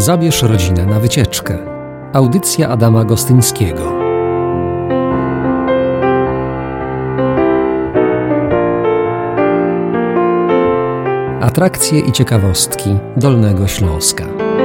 Zabierz rodzinę na wycieczkę. Audycja Adama Gostyńskiego. Atrakcje i ciekawostki Dolnego Śląska.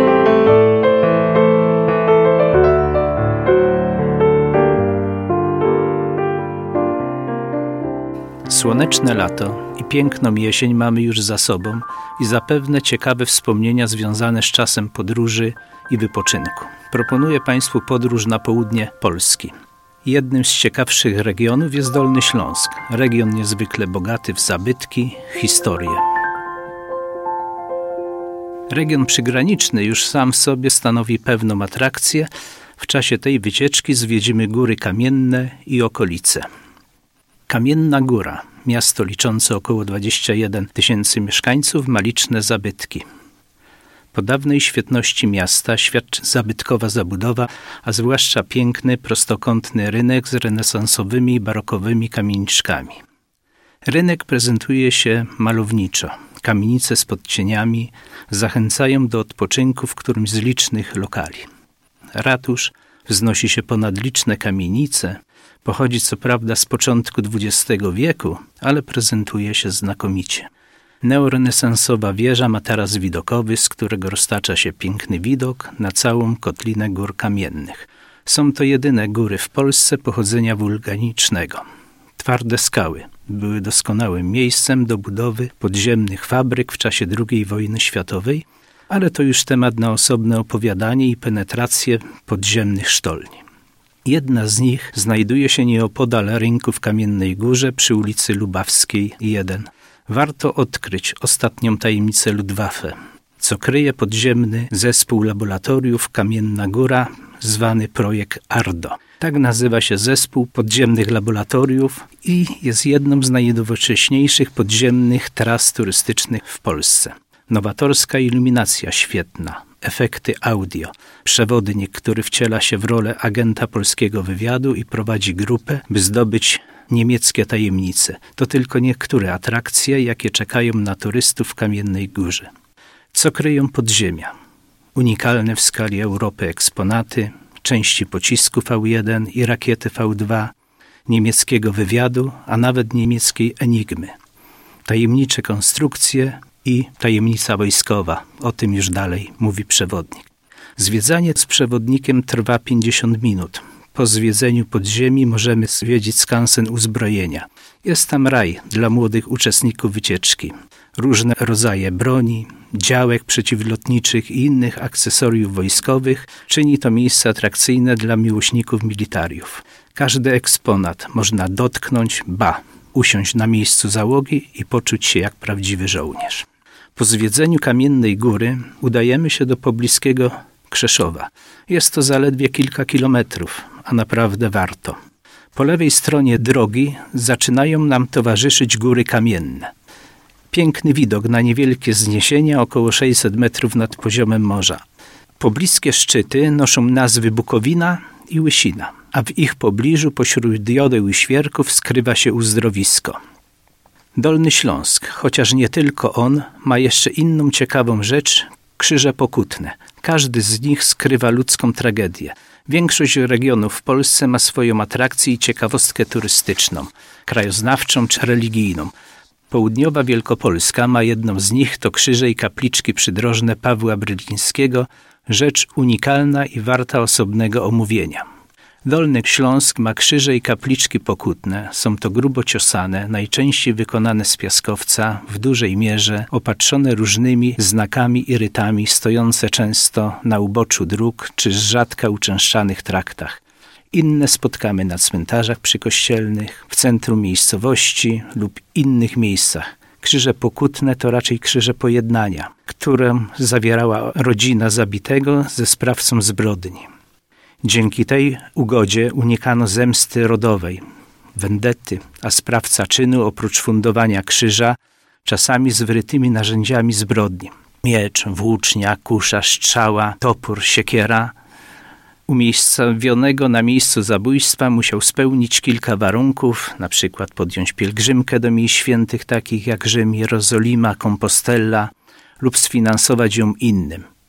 Słoneczne lato i piękną jesień mamy już za sobą i zapewne ciekawe wspomnienia związane z czasem podróży i wypoczynku. Proponuję Państwu podróż na południe Polski. Jednym z ciekawszych regionów jest Dolny Śląsk, region niezwykle bogaty w zabytki, historię. Region przygraniczny już sam w sobie stanowi pewną atrakcję. W czasie tej wycieczki zwiedzimy Góry Kamienne i okolice. Kamienna Góra, miasto liczące około 21 000 mieszkańców, ma liczne zabytki. Po dawnej świetności miasta świadczy zabytkowa zabudowa, a zwłaszcza piękny, prostokątny rynek z renesansowymi i barokowymi kamieniczkami. Rynek prezentuje się malowniczo. Kamienice z podcieniami zachęcają do odpoczynku w którymś z licznych lokali. Ratusz wznosi się ponad liczne kamienice, pochodzi co prawda z początku XX wieku, ale prezentuje się znakomicie. Neorenesansowa wieża ma taras widokowy, z którego roztacza się piękny widok na całą kotlinę gór kamiennych. Są to jedyne góry w Polsce pochodzenia wulkanicznego. Twarde skały były doskonałym miejscem do budowy podziemnych fabryk w czasie II wojny światowej, ale to już temat na osobne opowiadanie i penetrację podziemnych sztolni. Jedna z nich znajduje się nieopodal rynku w Kamiennej Górze przy ulicy Lubawskiej 1. Warto odkryć ostatnią tajemnicę Luftwaffe, co kryje podziemny zespół laboratoriów Kamienna Góra, zwany projekt ARDO. Tak nazywa się zespół podziemnych laboratoriów i jest jedną z najnowocześniejszych podziemnych tras turystycznych w Polsce. Nowatorska iluminacja świetna, efekty audio, przewodnik, który wciela się w rolę agenta polskiego wywiadu i prowadzi grupę, by zdobyć niemieckie tajemnice. To tylko niektóre atrakcje, jakie czekają na turystów w Kamiennej Górze. Co kryją podziemia? Unikalne w skali Europy eksponaty, części pocisków V1 i rakiety V2, niemieckiego wywiadu, a nawet niemieckiej enigmy. Tajemnicze konstrukcje i tajemnica wojskowa. O tym już dalej mówi przewodnik. Zwiedzanie z przewodnikiem trwa 50 minut. Po zwiedzeniu podziemi możemy zwiedzić skansen uzbrojenia. Jest tam raj dla młodych uczestników wycieczki. Różne rodzaje broni, działek przeciwlotniczych i innych akcesoriów wojskowych czyni to miejsce atrakcyjne dla miłośników militariów. Każdy eksponat można dotknąć, usiąść na miejscu załogi i poczuć się jak prawdziwy żołnierz. Po zwiedzeniu Kamiennej Góry udajemy się do pobliskiego Krzeszowa. Jest to zaledwie kilka kilometrów, a naprawdę warto. Po lewej stronie drogi zaczynają nam towarzyszyć Góry Kamienne. Piękny widok na niewielkie zniesienia, około 600 metrów nad poziomem morza. Pobliskie szczyty noszą nazwy Bukowina i Łysina, a w ich pobliżu pośród jodeł i świerków skrywa się uzdrowisko. Dolny Śląsk, chociaż nie tylko on, ma jeszcze inną ciekawą rzecz – krzyże pokutne. Każdy z nich skrywa ludzką tragedię. Większość regionów w Polsce ma swoją atrakcję i ciekawostkę turystyczną, krajoznawczą czy religijną. Południowa Wielkopolska ma jedną z nich, to krzyże i kapliczki przydrożne Pawła Brydzińskiego, rzecz unikalna i warta osobnego omówienia. Dolny Śląsk ma krzyże i kapliczki pokutne. Są to grubo ciosane, najczęściej wykonane z piaskowca, w dużej mierze opatrzone różnymi znakami i rytami, stojące często na uboczu dróg czy z rzadka uczęszczanych traktach. Inne spotkamy na cmentarzach przykościelnych, w centrum miejscowości lub innych miejscach. Krzyże pokutne to raczej krzyże pojednania, które zawierała rodzina zabitego ze sprawcą zbrodni. Dzięki tej ugodzie unikano zemsty rodowej, wendety, a sprawca czynu oprócz fundowania krzyża czasami z wrytymi narzędziami zbrodni. Miecz, włócznia, kusza, strzała, topór, siekiera. Umiejscowionego na miejscu zabójstwa musiał spełnić kilka warunków, na przykład podjąć pielgrzymkę do miejsc świętych takich jak Rzym, Jerozolima, Kompostela lub sfinansować ją innym.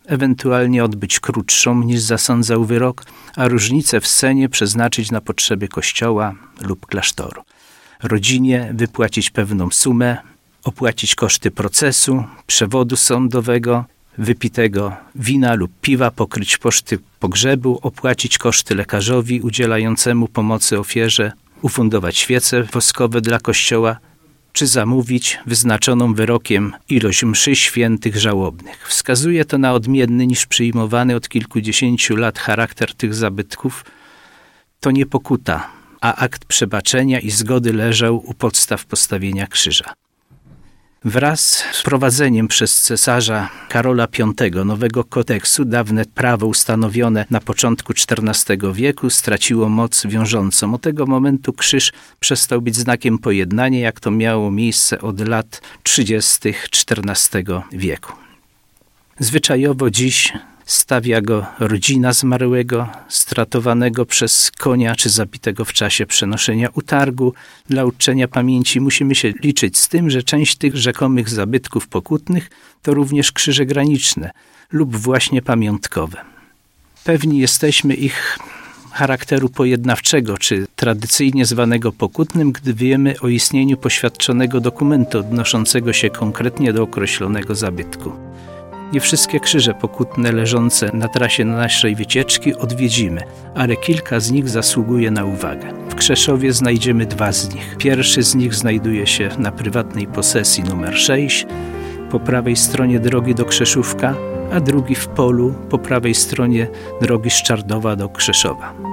ewentualnie odbyć krótszą niż zasądzał wyrok, a różnicę w cenie przeznaczyć na potrzeby kościoła lub klasztoru. Rodzinie wypłacić pewną sumę, opłacić koszty procesu, przewodu sądowego, wypitego wina lub piwa, pokryć koszty pogrzebu, opłacić koszty lekarzowi udzielającemu pomocy ofierze, ufundować świece woskowe dla kościoła, czy zamówić wyznaczoną wyrokiem ilość mszy świętych żałobnych. Wskazuje to na odmienny niż przyjmowany od kilkudziesięciu lat charakter tych zabytków. To nie pokuta, a akt przebaczenia i zgody leżał u podstaw postawienia krzyża. Wraz z wprowadzeniem przez cesarza Karola V nowego kodeksu dawne prawo ustanowione na początku XIV wieku straciło moc wiążącą. Od tego momentu krzyż przestał być znakiem pojednania, jak to miało miejsce od lat 30. XIV wieku. Zwyczajowo dziś stawia go rodzina zmarłego, stratowanego przez konia czy zabitego w czasie przenoszenia utargu. Dla uczczenia pamięci musimy się liczyć z tym, że część tych rzekomych zabytków pokutnych to również krzyże graniczne lub właśnie pamiątkowe. Pewni jesteśmy ich charakteru pojednawczego czy tradycyjnie zwanego pokutnym, gdy wiemy o istnieniu poświadczonego dokumentu odnoszącego się konkretnie do określonego zabytku. Nie wszystkie krzyże pokutne leżące na trasie naszej wycieczki odwiedzimy, ale kilka z nich zasługuje na uwagę. W Krzeszowie znajdziemy 2 z nich. Pierwszy z nich znajduje się na prywatnej posesji numer 6, po prawej stronie drogi do Krzeszówka, a drugi w polu po prawej stronie drogi z Czarnowa do Krzeszowa.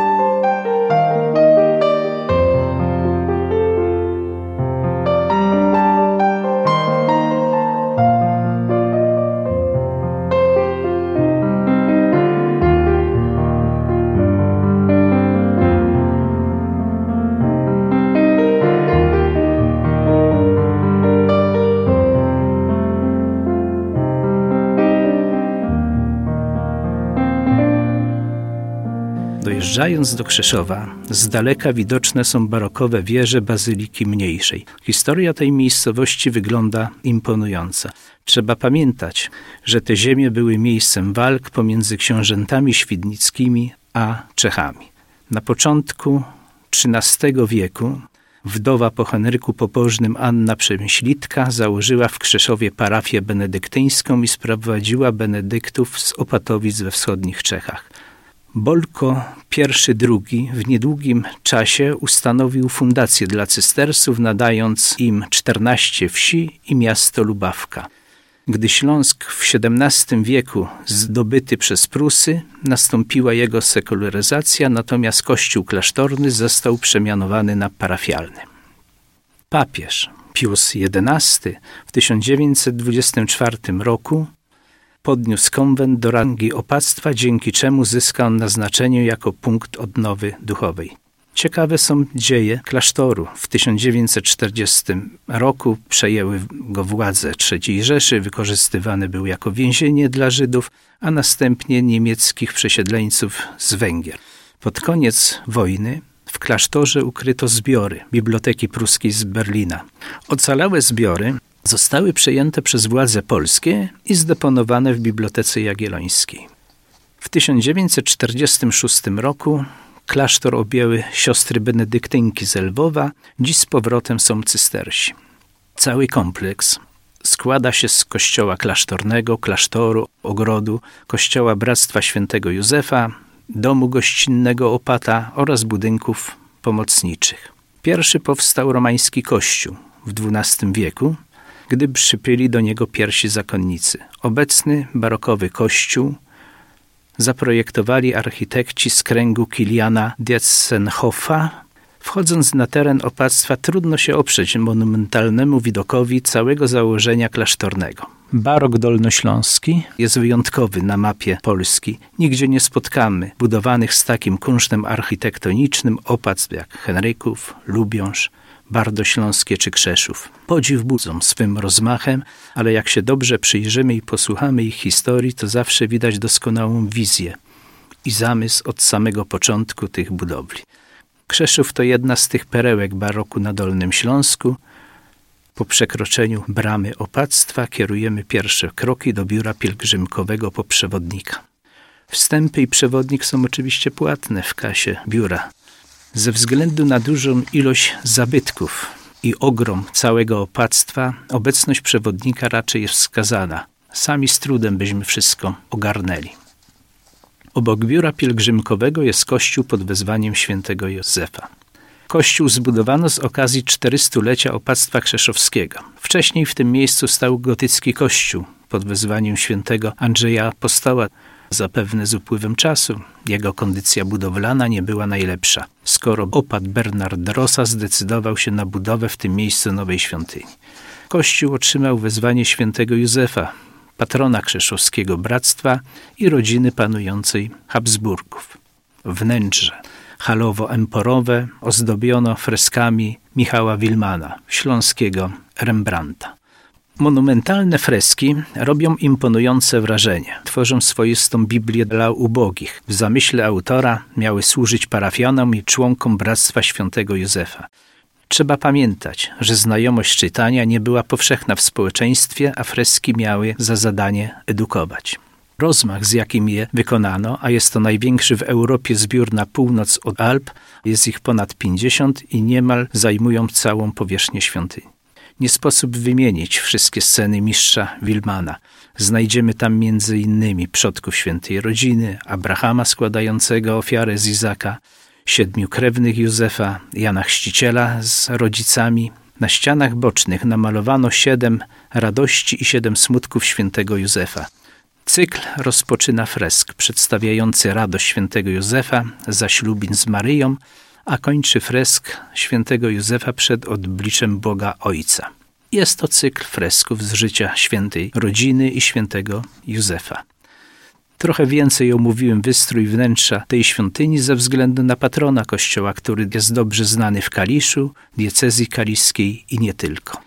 Dojeżdżając do Krzeszowa, z daleka widoczne są barokowe wieże bazyliki mniejszej. Historia tej miejscowości wygląda imponująco. Trzeba pamiętać, że te ziemie były miejscem walk pomiędzy książętami świdnickimi a Czechami. Na początku XIII wieku wdowa po Henryku Pobożnym Anna Przemyślitka założyła w Krzeszowie parafię benedyktyńską i sprowadziła benedyktów z Opatowic we wschodnich Czechach. Bolko I w niedługim czasie ustanowił fundację dla cystersów, nadając im 14 wsi i miasto Lubawka. Gdy Śląsk w XVII wieku zdobyty przez Prusy, nastąpiła jego sekularyzacja, natomiast kościół klasztorny został przemianowany na parafialny. Papież Pius XI w 1924 roku podniósł konwent do rangi opactwa, dzięki czemu zyskał on na znaczeniu jako punkt odnowy duchowej. Ciekawe są dzieje klasztoru. W 1940 roku przejęły go władze III Rzeszy, wykorzystywany był jako więzienie dla Żydów, a następnie niemieckich przesiedleńców z Węgier. Pod koniec wojny w klasztorze ukryto zbiory Biblioteki Pruskiej z Berlina. Ocalałe zbiory zostały przejęte przez władze polskie i zdeponowane w Bibliotece Jagiellońskiej. W 1946 roku klasztor objęły siostry benedyktynki z Lwowa, dziś z powrotem są cystersi. Cały kompleks składa się z kościoła klasztornego, klasztoru, ogrodu, kościoła Bractwa Świętego Józefa, domu gościnnego opata oraz budynków pomocniczych. Pierwszy powstał romański kościół w XII wieku, gdy przybyli do niego pierwsi zakonnicy. Obecny barokowy kościół zaprojektowali architekci z kręgu Kiliana Dietzenhoffa. Wchodząc na teren opactwa, trudno się oprzeć monumentalnemu widokowi całego założenia klasztornego. Barok dolnośląski jest wyjątkowy na mapie Polski. Nigdzie nie spotkamy budowanych z takim kunsztem architektonicznym opactw jak Henryków, Lubiąż, Bardośląskie czy Krzeszów. Podziw budzą swym rozmachem, ale jak się dobrze przyjrzymy i posłuchamy ich historii, to zawsze widać doskonałą wizję i zamysł od samego początku tych budowli. Krzeszów to jedna z tych perełek baroku na Dolnym Śląsku. Po przekroczeniu bramy opactwa kierujemy pierwsze kroki do biura pielgrzymkowego po przewodnika. Wstępy i przewodnik są oczywiście płatne w kasie biura. Ze względu na dużą ilość zabytków i ogrom całego opactwa, obecność przewodnika raczej jest wskazana. Sami z trudem byśmy wszystko ogarnęli. Obok biura pielgrzymkowego jest kościół pod wezwaniem świętego Józefa. Kościół zbudowano z okazji 400-lecia opactwa krzeszowskiego. Wcześniej w tym miejscu stał gotycki kościół pod wezwaniem świętego Andrzeja Apostoła. Zapewne z upływem czasu jego kondycja budowlana nie była najlepsza, skoro opat Bernard Rossa zdecydował się na budowę w tym miejscu nowej świątyni. Kościół otrzymał wezwanie świętego Józefa, patrona krzeszowskiego bractwa i rodziny panującej Habsburgów. Wnętrze halowo-emporowe ozdobiono freskami Michała Wilmana, śląskiego Rembrandta. Monumentalne freski robią imponujące wrażenie. Tworzą swoistą Biblię dla ubogich. W zamyśle autora miały służyć parafianom i członkom Bractwa Świętego Józefa. Trzeba pamiętać, że znajomość czytania nie była powszechna w społeczeństwie, a freski miały za zadanie edukować. Rozmach, z jakim je wykonano, a jest to największy w Europie zbiór na północ od Alp, jest ich ponad 50 i niemal zajmują całą powierzchnię świątyni. Nie sposób wymienić wszystkie sceny mistrza Wilmana. Znajdziemy tam między innymi przodków świętej rodziny, Abrahama składającego ofiarę z Izaka, 7 krewnych Józefa, Jana Chrzciciela z rodzicami. Na ścianach bocznych namalowano 7 radości i 7 smutków świętego Józefa. Cykl rozpoczyna fresk przedstawiający radość świętego Józefa, zaślubin z Maryją, a kończy fresk świętego Józefa przed obliczem Boga Ojca. Jest to cykl fresków z życia świętej rodziny i świętego Józefa. Trochę więcej omówiłem wystrój wnętrza tej świątyni ze względu na patrona kościoła, który jest dobrze znany w Kaliszu, diecezji kaliskiej i nie tylko.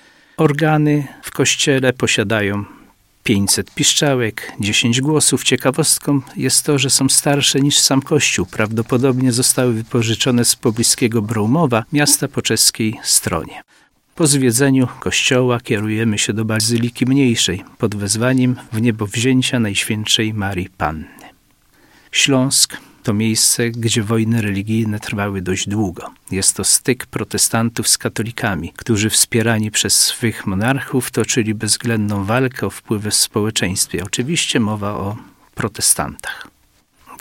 Organy w kościele posiadają 500 piszczałek, 10 głosów. Ciekawostką jest to, że są starsze niż sam kościół. Prawdopodobnie zostały wypożyczone z pobliskiego Broumowa, miasta po czeskiej stronie. Po zwiedzeniu kościoła kierujemy się do bazyliki mniejszej pod wezwaniem wniebowzięcia Najświętszej Marii Panny. Śląsk to miejsce, gdzie wojny religijne trwały dość długo. Jest to styk protestantów z katolikami, którzy wspierani przez swych monarchów toczyli bezwzględną walkę o wpływy w społeczeństwie. Oczywiście mowa o protestantach. W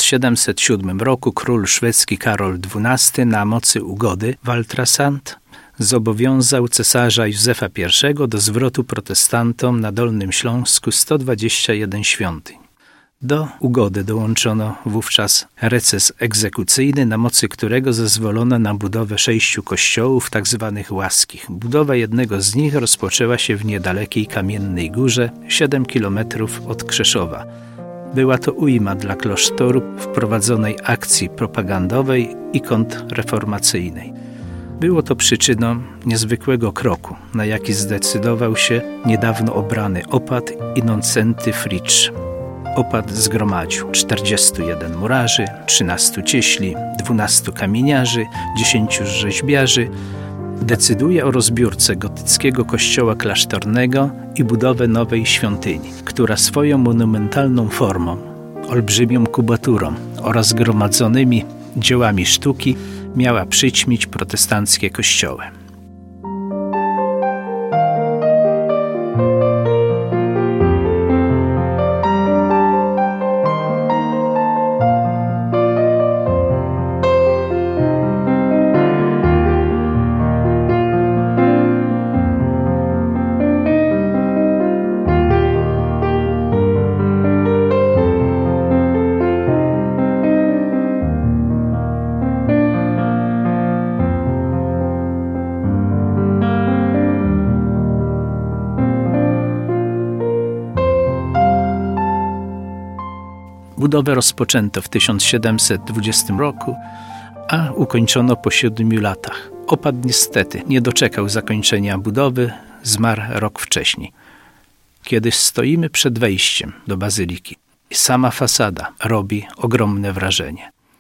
1707 roku król szwedzki Karol XII na mocy ugody Waltrasant zobowiązał cesarza Józefa I do zwrotu protestantom na Dolnym Śląsku 121 świątyń. Do ugody dołączono wówczas reces egzekucyjny, na mocy którego zezwolono na budowę 6 kościołów, tzw. łaskich. Budowa jednego z nich rozpoczęła się w niedalekiej Kamiennej Górze, 7 kilometrów od Krzeszowa. Była to ujma dla klasztoru w prowadzonej akcji propagandowej i kontrreformacyjnej. Było to przyczyną niezwykłego kroku, na jaki zdecydował się niedawno obrany opat Innocenty Fricz. Opat zgromadził 41 murarzy, 13 cieśli, 12 kamieniarzy, 10 rzeźbiarzy. Decyduje o rozbiórce gotyckiego kościoła klasztornego i budowę nowej świątyni, która swoją monumentalną formą, olbrzymią kubaturą oraz gromadzonymi dziełami sztuki miała przyćmić protestanckie kościoły. Budowę rozpoczęto w 1720 roku, a ukończono po 7 latach. Opat niestety nie doczekał zakończenia budowy, zmarł rok wcześniej. Kiedy stoimy przed wejściem do bazyliki, sama fasada robi ogromne wrażenie.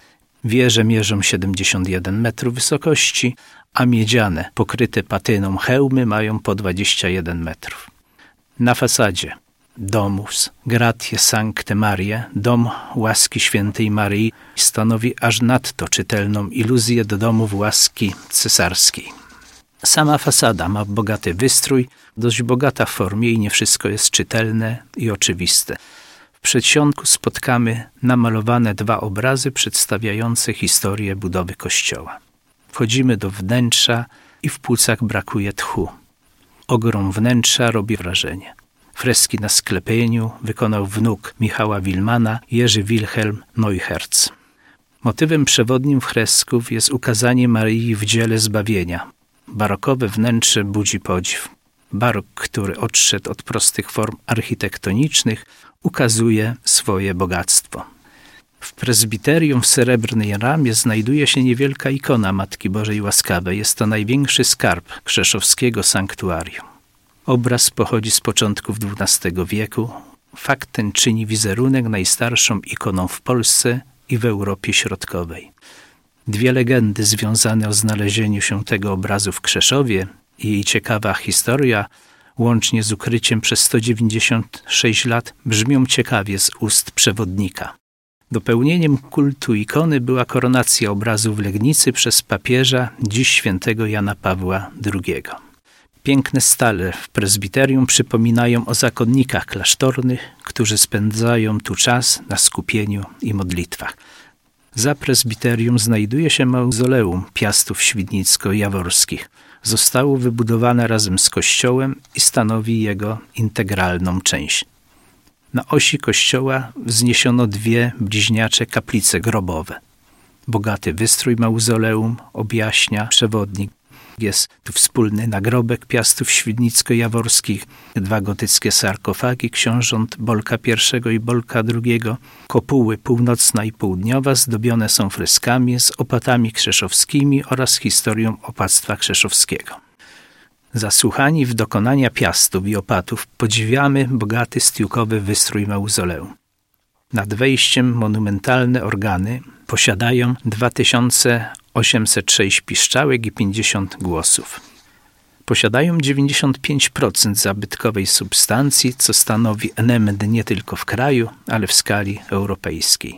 Wieże mierzą 71 metrów wysokości, a miedziane, pokryte patyną hełmy mają po 21 metrów. Na fasadzie Domus Gratiae Sanctae Mariae, Dom Łaski Świętej Maryi, stanowi aż nadto czytelną iluzję do domów łaski cesarskiej. Sama fasada ma bogaty wystrój, dość bogata w formie i nie wszystko jest czytelne i oczywiste. W przedsionku spotkamy namalowane 2 obrazy przedstawiające historię budowy kościoła. Wchodzimy do wnętrza i w płucach brakuje tchu. Ogrom wnętrza robi wrażenie. Freski na sklepieniu wykonał wnuk Michała Wilmana, Jerzy Wilhelm Neuherz. Motywem przewodnim fresków jest ukazanie Maryi w dziele zbawienia. Barokowe wnętrze budzi podziw. Barok, który odszedł od prostych form architektonicznych, ukazuje swoje bogactwo. W prezbiterium w srebrnej ramie znajduje się niewielka ikona Matki Bożej Łaskawej. Jest to największy skarb krzeszowskiego sanktuarium. Obraz pochodzi z początków XII wieku. Fakt ten czyni wizerunek najstarszą ikoną w Polsce i w Europie Środkowej. 2 legendy związane o znalezieniu się tego obrazu w Krzeszowie i jej ciekawa historia, łącznie z ukryciem przez 196 lat, brzmią ciekawie z ust przewodnika. Dopełnieniem kultu ikony była koronacja obrazu w Legnicy przez papieża, dziś świętego Jana Pawła II. Piękne stale w prezbiterium przypominają o zakonnikach klasztornych, którzy spędzają tu czas na skupieniu i modlitwach. Za prezbiterium znajduje się mauzoleum Piastów Świdnicko-Jaworskich. Zostało wybudowane razem z kościołem i stanowi jego integralną część. Na osi kościoła wzniesiono 2 bliźniacze kaplice grobowe. Bogaty wystrój mauzoleum objaśnia przewodnik. Jest tu wspólny nagrobek Piastów Świdnicko-Jaworskich, 2 gotyckie sarkofagi książąt Bolka I i Bolka II. Kopuły północna i południowa zdobione są freskami z opatami krzeszowskimi oraz historią opactwa krzeszowskiego. Zasłuchani w dokonania piastów i opatów podziwiamy bogaty stiukowy wystrój mauzoleum. Nad wejściem monumentalne organy posiadają 2806 piszczałek i 50 głosów. Posiadają 95% zabytkowej substancji, co stanowi element nie tylko w kraju, ale w skali europejskiej.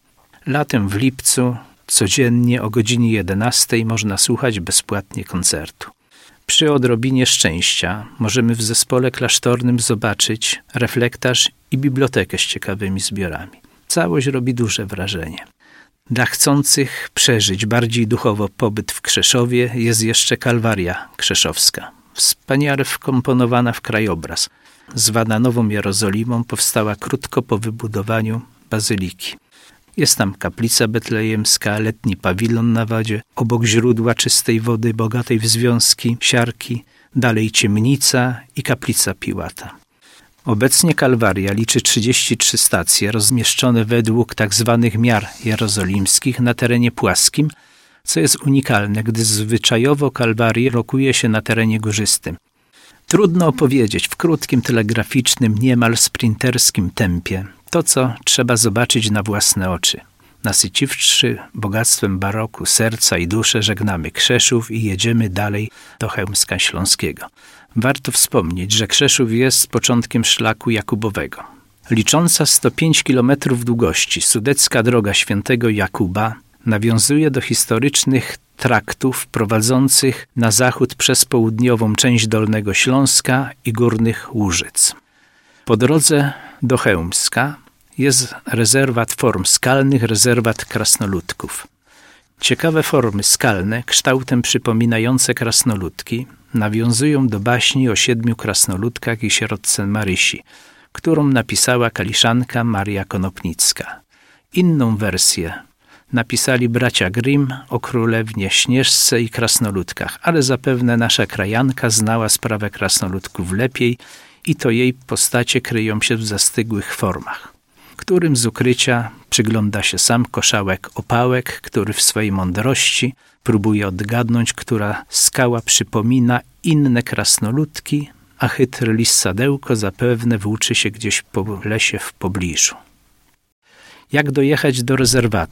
Latem w lipcu codziennie o godzinie 11 można słuchać bezpłatnie koncertu. Przy odrobinie szczęścia możemy w zespole klasztornym zobaczyć reflektarz i bibliotekę z ciekawymi zbiorami. Całość robi duże wrażenie. Dla chcących przeżyć bardziej duchowo pobyt w Krzeszowie jest jeszcze Kalwaria Krzeszowska. Wspaniale wkomponowana w krajobraz. Zwana Nową Jerozolimą, powstała krótko po wybudowaniu bazyliki. Jest tam kaplica betlejemska, letni pawilon na wadzie, obok źródła czystej wody, bogatej w związki, siarki, dalej ciemnica i kaplica Piłata. Obecnie Kalwaria liczy 33 stacje rozmieszczone według tzw. miar jerozolimskich na terenie płaskim, co jest unikalne, gdy zwyczajowo Kalwarię lokuje się na terenie górzystym. Trudno opowiedzieć w krótkim, telegraficznym, niemal sprinterskim tempie to, co trzeba zobaczyć na własne oczy. Nasyciwszy bogactwem baroku serca i duszę, żegnamy Krzeszów i jedziemy dalej do Chełmska Śląskiego. Warto wspomnieć, że Krzeszów jest początkiem szlaku Jakubowego. Licząca 105 km długości sudecka droga świętego Jakuba nawiązuje do historycznych traktów prowadzących na zachód przez południową część Dolnego Śląska i Górnych Łużyc. Po drodze do Chełmska jest rezerwat form skalnych, rezerwat krasnoludków. Ciekawe formy skalne, kształtem przypominające krasnoludki, nawiązują do baśni o 7 krasnoludkach i sierotce Marysi, którą napisała kaliszanka Maria Konopnicka. Inną wersję napisali bracia Grimm o królewnie Śnieżce i krasnoludkach, ale zapewne nasza krajanka znała sprawę krasnoludków lepiej i to jej postacie kryją się w zastygłych formach, którym z ukrycia przygląda się sam Koszałek Opałek, który w swojej mądrości próbuje odgadnąć, która skała przypomina inne krasnoludki, a chytry lis Sadełko zapewne włóczy się gdzieś po lesie w pobliżu. Jak dojechać do rezerwatu?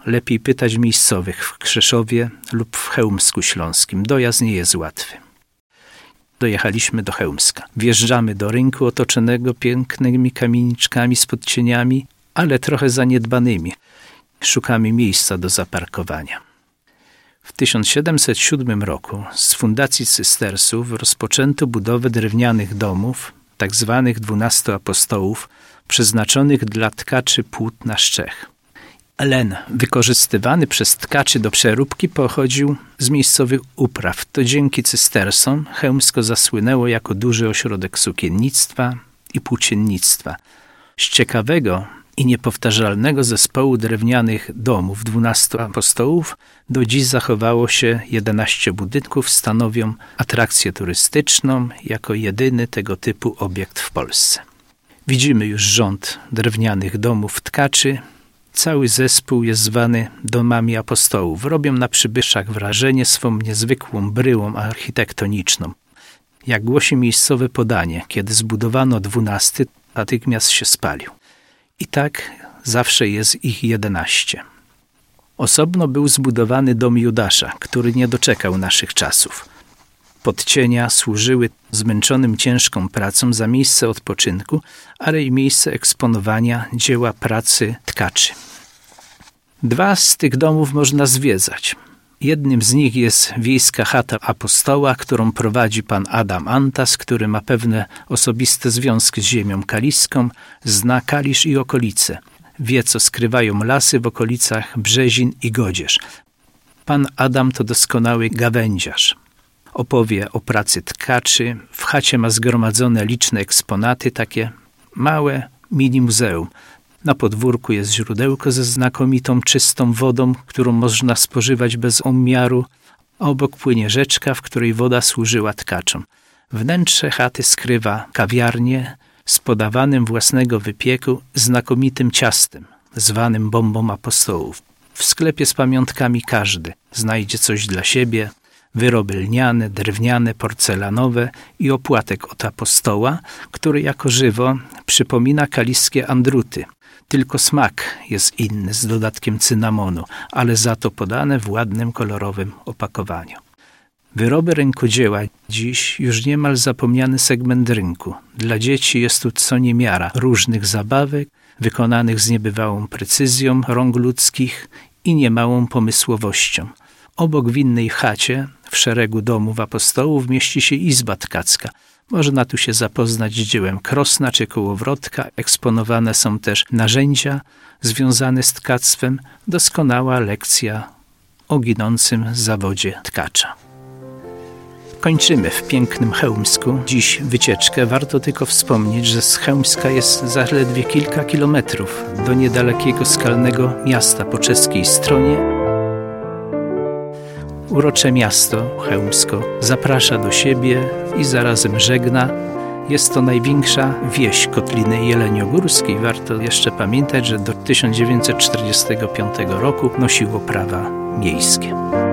lepiej pytać miejscowych w Krzeszowie lub w Chełmsku Śląskim. Dojazd nie jest łatwy. Dojechaliśmy do Chełmska. Wjeżdżamy do rynku otoczonego pięknymi kamieniczkami z podcieniami, ale trochę zaniedbanymi. Szukamy miejsca do zaparkowania. W 1707 roku z fundacji cystersów rozpoczęto budowę drewnianych domów, tak zwanych 12 apostołów, przeznaczonych dla tkaczy płótna z Czech. Len wykorzystywany przez tkaczy do przeróbki pochodził z miejscowych upraw. To dzięki cystersom Chełmsko zasłynęło jako duży ośrodek sukiennictwa i płóciennictwa. Z ciekawego i niepowtarzalnego zespołu drewnianych domów 12 apostołów do dziś zachowało się 11 budynków, stanowią atrakcję turystyczną jako jedyny tego typu obiekt w Polsce. Widzimy już rząd drewnianych domów tkaczy. Cały zespół jest zwany domami apostołów. Robią na przybyszach wrażenie swą niezwykłą bryłą architektoniczną. Jak głosi miejscowe podanie, kiedy zbudowano 12, natychmiast się spalił. I tak zawsze jest ich 11. Osobno był zbudowany dom Judasza, który nie doczekał naszych czasów. Podcienia służyły zmęczonym ciężką pracą za miejsce odpoczynku, ale i miejsce eksponowania dzieła pracy tkaczy. 2 z tych domów można zwiedzać. Jednym z nich jest wiejska chata apostoła, którą prowadzi pan Adam Antas, który ma pewne osobiste związki z ziemią kaliską, zna Kalisz i okolice. Wie, co skrywają lasy w okolicach Brzezin i Godzierz. Pan Adam to doskonały gawędziarz. Opowie o pracy tkaczy. W chacie ma zgromadzone liczne eksponaty, takie małe mini muzeum. Na podwórku jest źródełko ze znakomitą, czystą wodą, którą można spożywać bez umiaru. Obok płynie rzeczka, w której woda służyła tkaczom. Wnętrze chaty skrywa kawiarnię z podawanym własnego wypieku znakomitym ciastem, zwanym bombą apostołów. W sklepie z pamiątkami każdy znajdzie coś dla siebie, wyroby lniane, drewniane, porcelanowe i opłatek od apostoła, który jako żywo przypomina kaliskie andruty. Tylko smak jest inny, z dodatkiem cynamonu, ale za to podane w ładnym, kolorowym opakowaniu. Wyroby rękodzieła dziś już niemal zapomniany segment rynku. Dla dzieci jest tu co niemiara różnych zabawek, wykonanych z niebywałą precyzją rąk ludzkich i niemałą pomysłowością. Obok w innej chacie, w szeregu domów apostołów, mieści się izba tkacka. Można tu się zapoznać z dziełem Krosna czy Kołowrotka. Eksponowane są też narzędzia związane z tkactwem. Doskonała lekcja o ginącym zawodzie tkacza. Kończymy w pięknym Chełmsku dziś wycieczkę. Warto tylko wspomnieć, że z Chełmska jest zaledwie kilka kilometrów do niedalekiego skalnego miasta po czeskiej stronie. Urocze miasto Chełmsko zaprasza do siebie i zarazem żegna. Jest to największa wieś Kotliny Jeleniogórskiej. Warto jeszcze pamiętać, że do 1945 roku nosiło prawa miejskie.